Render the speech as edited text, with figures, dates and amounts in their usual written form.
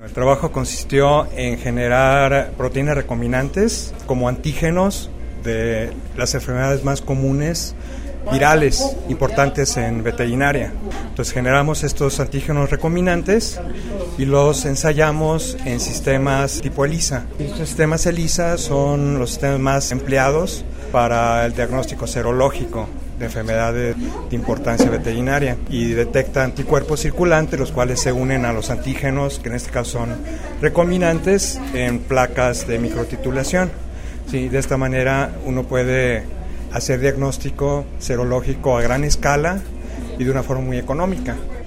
El trabajo consistió en generar proteínas recombinantes como antígenos de las enfermedades más comunes virales importantes en veterinaria. Entonces generamos estos antígenos recombinantes y los ensayamos en sistemas tipo ELISA. Estos sistemas ELISA son los sistemas más empleados para el diagnóstico serológico de enfermedades de importancia veterinaria y detecta anticuerpos circulantes, los cuales se unen a los antígenos, que en este caso son recombinantes, en placas de microtitulación. Sí, de esta manera uno puede hacer diagnóstico serológico a gran escala y de una forma muy económica.